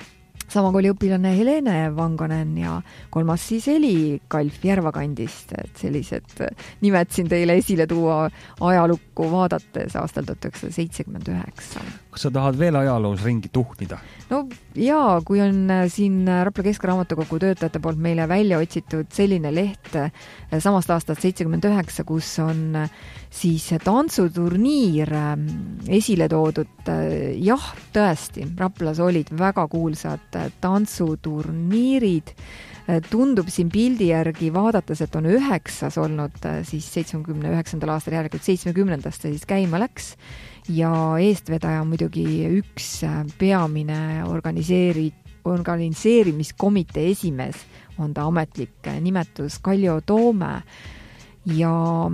sama kooli õpilane Helene Vangonen ja 3. siis Eli Kalf Järvakandist, et sellised nimed siin teile esile tuua ajalukku vaadates aastal 1979. Kas sa tahad veel ajaloos ringi tuhnida? No jaa, kui on siin Rapla Keskraamatukogu töötajate poolt meile välja otsitud selline leht samast aastast 79, kus on siis tantsuturniir esile toodud. Jah, tõesti, Raplas olid väga kuulsad tantsuturniirid. Tundub siin pildi järgi vaadates, et on 9 olnud siis 79. aastal järelikult 70. siis käima läks ja eestvedaja muidugi üks peamine organiseerimiskomitee esimees on ta ametlik nimetus Kaljo Toome ja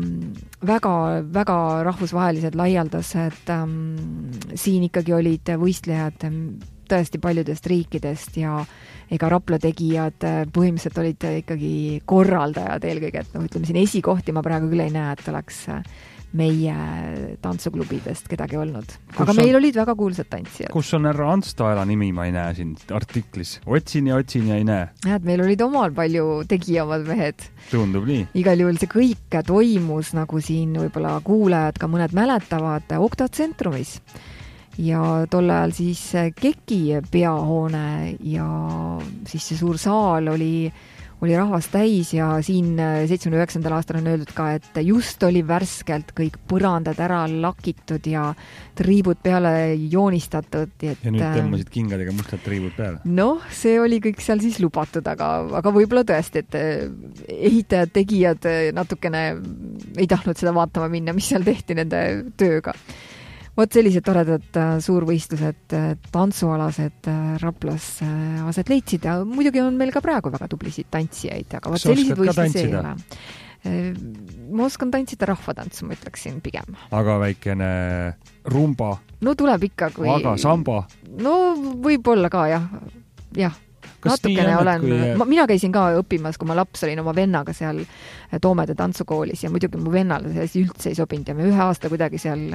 väga rahvusvahelised laialdased siin ikkagi olid võistlejad tõesti paljudest riikidest ja ega Rapla tegijad põhimõtteliselt olid ikkagi korraldajad eelkõige, et ütleme siin esikohti ma praegu küll ei näe, et oleks meie tantsuklubidest kedagi olnud. Aga meil olid väga kuulsad tantsijad. Kus on härra Ants Taela nimi, ma ei näe siin artiklis. Otsin ja ei näe. Meil olid omal palju tegijamad mehed. Tundub nii. Igal juhul see kõik toimus, nagu siin võib-olla kuulajad ka mõned mäletavad, Oktotsentrumis. Ja tol ajal siis Keki peahoone ja siis see suur saal oli rahvast täis ja siin 79. aastal on öeldud ka, et just oli värskelt kõik põrandad ära lakitud ja triibud peale joonistatud. Ja nüüd tõmbasid kingadega mustad triibud peale? Noh, see oli kõik seal siis lubatud, aga võib-olla tõesti, et ehitajad, tegijad natukene ei tahtnud seda vaatama minna, mis seal tehti nende tööga. Vot sellised toredad suurvõistlused, tantsualased Raplas aset leidsid ja muidugi on meil ka praegu väga tublisid tantsijaid, aga vot sellised võistlusi ei ole. Ma oskan tantsida rahvatantsu, ma ütleksin pigem. Aga väikene rumba? No tuleb ikka, kui... Aga samba? No võib-olla ka, jah. Natukene olen, mina käisin ka õppimas, kui ma laps olin oma vennaga seal Toomede tantsukoolis ja muidugi mu vennale see üldse ei sobinud ja me 1 aasta kuidagi seal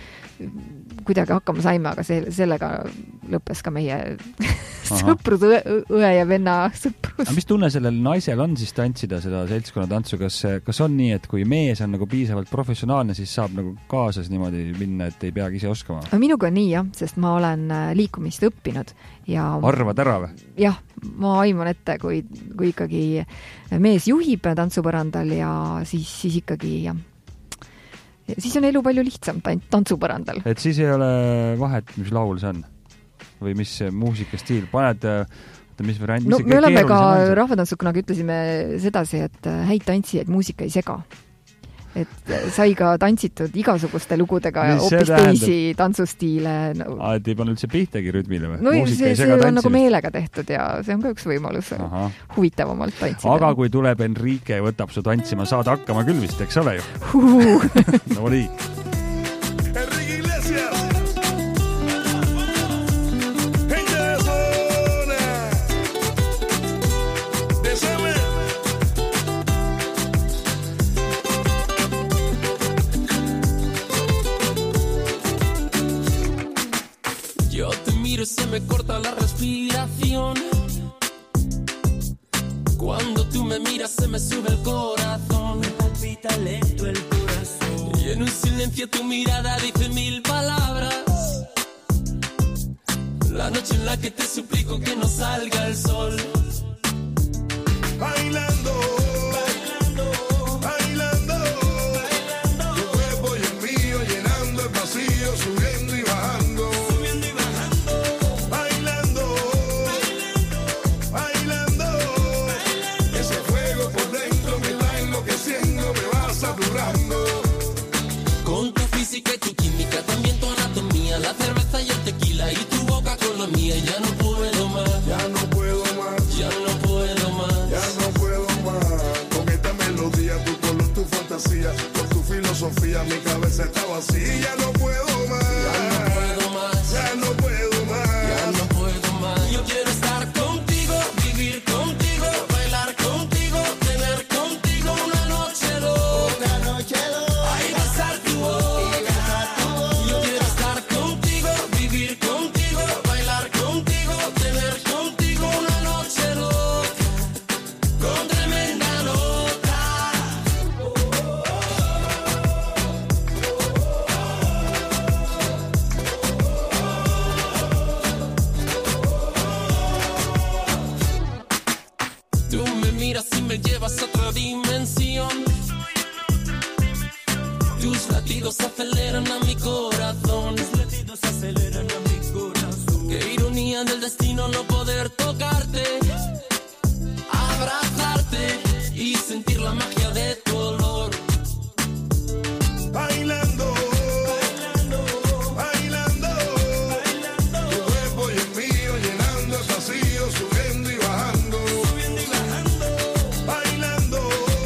hakkama saime, aga sellega lõppes ka meie sõprus, õe ja venna sõprus. Aga mis tunne sellel naisel on siis tantsida seda seltskonna tantsu? Kas on nii, et kui mees on nagu piisavalt professionaalne, siis saab nagu kaasas niimoodi minna, et ei peagi ise oskama? Minuga on nii, jah, sest ma olen liikumist õppinud. Ja arvad ära või? Jah, ma aiman ette, kui ikkagi mees juhib tantsupõrandal ja siis ikkagi, jah. Siis on elu palju lihtsam tantsupõrandal. Et siis ei ole vahet, mis laul see on? Või mis muusikastiil? Paned, mis variant? No me oleme ka rahvatantsu kunagi ütlesime sedasi, et häid tantsijaid muusika ei sega. Et sai ka tantsitud igasuguste lugudega ja hoopis teisi tantsustiile. Et ei pane üldse pihtagi rütmile või? No see on nagu meelega tehtud ja see on ka üks võimalus huvitavamalt tantsida. Aga kui tuleb Enrique ja võtab su tantsima, saad hakkama küll vist, eks ole ju? No nii. Se me corta la respiración. Cuando tú me miras se me sube el corazón. Me palpita lento el corazón. Y en un silencio tu mirada dice 1000 palabras. La noche en la que te suplico que no salga el sol. Bailando. Tu cuerpo y el mío llenando el vacío, subiendo y bajando. Con tu física y tu química, también tu anatomía, la cerveza y el tequila y tu boca con la mía. Ya no puedo más, ya no puedo más, ya no puedo más, ya no puedo me llevas a otra dimensión. Tus latidos aceleran a mi corazón. Qué ironía del destino no poder tocarte, abrazarte y sentir la magia de tu olor. Bailando, bailando, tu cuerpo y el mío llenando el vacío, subiendo y bajando, bailando,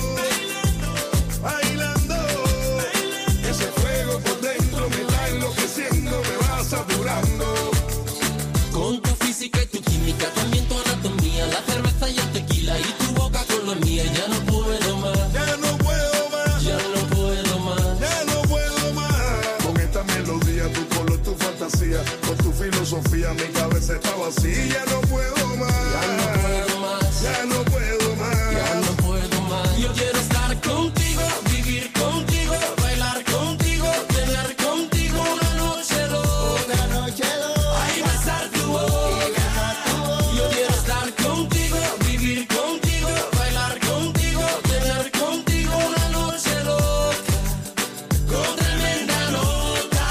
bailando, ese fuego por dentro me está enloqueciendo, me va saturando. Con tu física y tu química, también tu anatomía, la cerveza y el tequila y tu boca con la mía, ya no puedo más, ya no puedo más, ya no puedo más, ya no puedo más. Con esta melodía, tu color, tu fantasía, con tu filosofía, mi cabeza está vacía, ya no puedo más, ya no puedo más, ya no puedo más, ya no puedo más. Yo quiero estar contigo, vivir contigo, bailar contigo, tener contigo una noche loca, ay, besar tu boca. Yo quiero estar contigo, vivir contigo, bailar contigo, tener contigo una noche loca, con tremenda nota.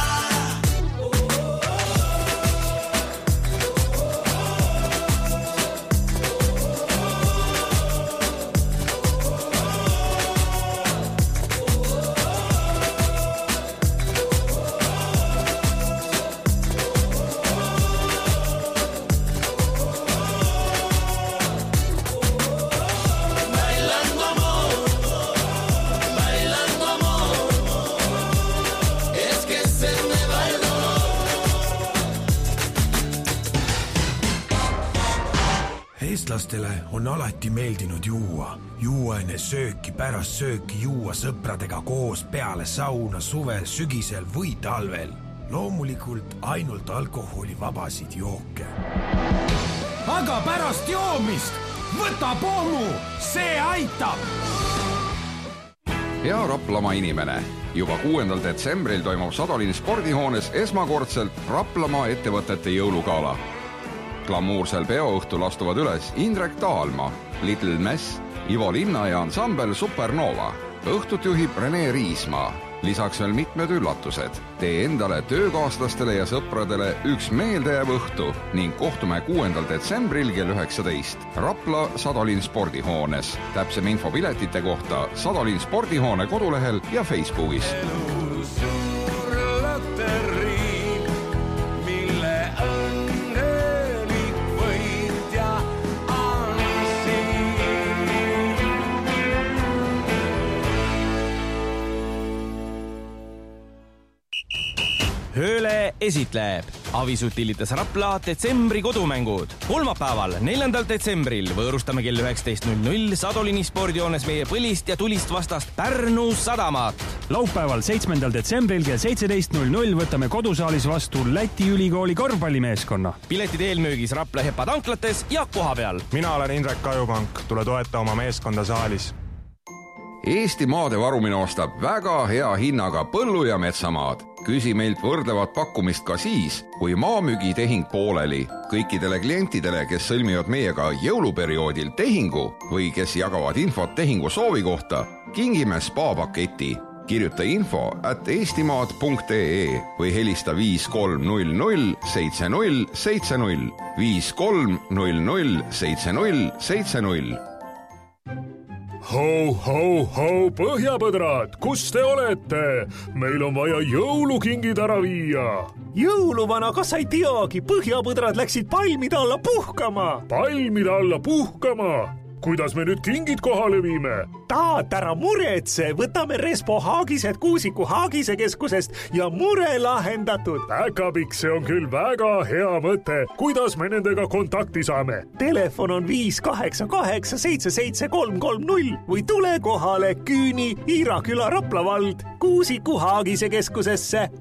Bailando amor, es que se me va el dolor. Eestlastele on alati meeldinud juua enne sööki, pärast sööki juua sõpradega koos peale sauna suvel, sügisel või talvel. Loomulikult ainult alkoholivabasid jooke. Aga pärast joomist võta pommu, see aitab! Hea Raplamaa inimene, juba 6. detsembril toimub Sadolini spordihoones esmakordselt Raplamaa ettevõtete jõulugala. Glamuursel peoõhtul astuvad üles Indrek Taalma, Little Mess, Ivo Linna ja ansambel Supernova. Õhtut juhib Rene Riismaa. Lisaks veel mitmed üllatused. Tee endale, töökaaslastele ja sõpradele üks meeldejääv õhtu ning kohtume 6. detsembril kell 19. Rapla Sadolin spordihoones. Täpsem info piletite kohta Sadolin spordihoone kodulehel ja Facebookis. Hööle esitleb Avisutilitas Rapla detsembri kodumängud. Kolmapäeval, 4. detsembril võõrustame kell 19.00 Sadolini spordihoones meie põlist ja tulist vastast Pärnu Sadamat. Laupäeval, 7. detsembril kell 17.00 võtame kodusaalis vastu Läti ülikooli korvpallimeeskonna. Piletid eelmüügis Rapla Hepa tanklates ja kohapeal. Mina olen Indrek Kajupank, tule toeta oma meeskonda saalis. Eesti maade varumine ostab väga hea hinnaga põllu- ja metsamaad. Küsi meilt võrdlevat pakkumist ka siis, kui maamüügitehing pooleli. Kõikidele klientidele, kes sõlmivad meiega jõuluperioodil tehingu või kes jagavad infot tehingu soovi kohta, kingime spa-paketi. Kirjuta info@eestimaad.ee või helista 5300 7070 5300 7070. Ho, ho, ho, põhjapõdrad, kus te olete? Meil on vaja jõulukingid ära viia. Jõuluvana, kas sa ei teagi, põhjapõdrad läksid palmide alla puhkama. Palmide alla puhkama? Kuidas me nüüd kingid kohale viime? Taat, ära muretse, võtame Respo Haagised Kuusiku Haagise keskusest ja mure lahendatud. Päkapikk, see on küll väga hea mõte. Kuidas me nendega kontakti saame? Telefon on 588 77330 või tule kohale Küüni, Iiraküla, Raplavald, Kuusiku Haagise keskusesse.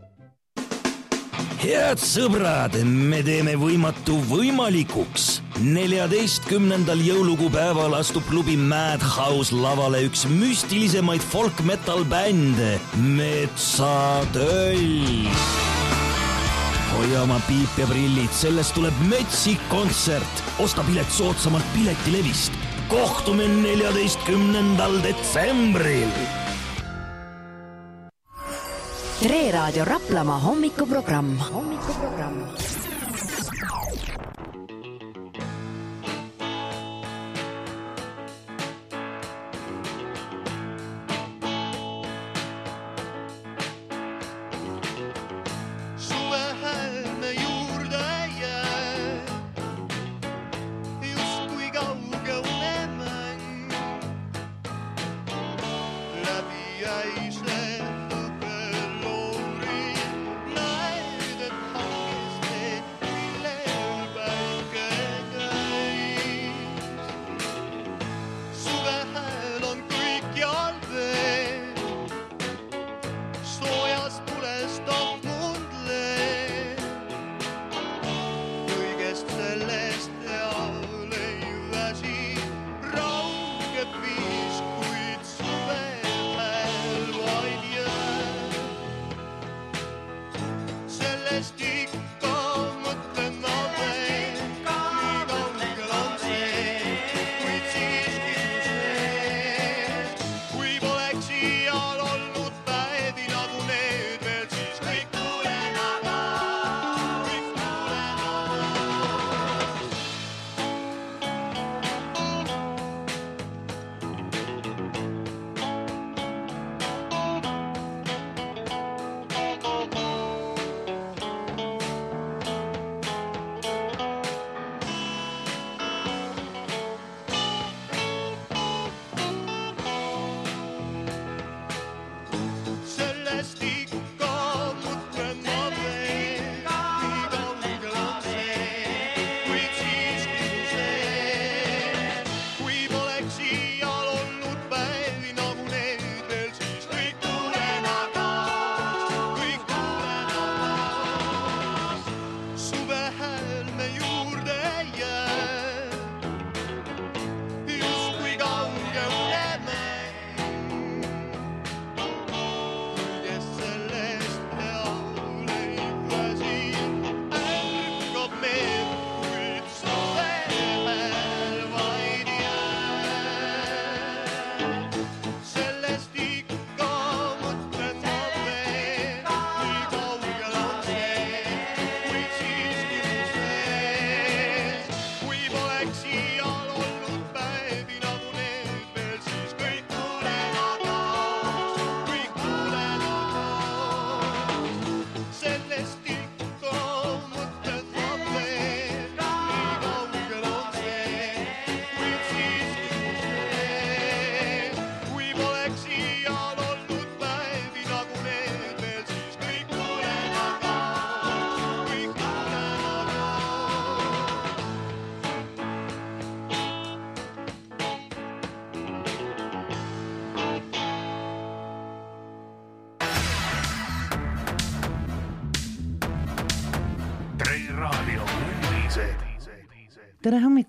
Head sõbrad, me teeme võimatu võimalikuks. 14. jõulukuu päeval astub klubi Madhouse lavale üks müstilisemaid folk-metal bände, Metsatöll. Hoia oma piip ja prillid, sellest tuleb metsik kontsert. Osta pilet soodsamalt Piletilevist. kohtume 14. detsembril. Tre Raadio Raplamaa hommikuprogramm.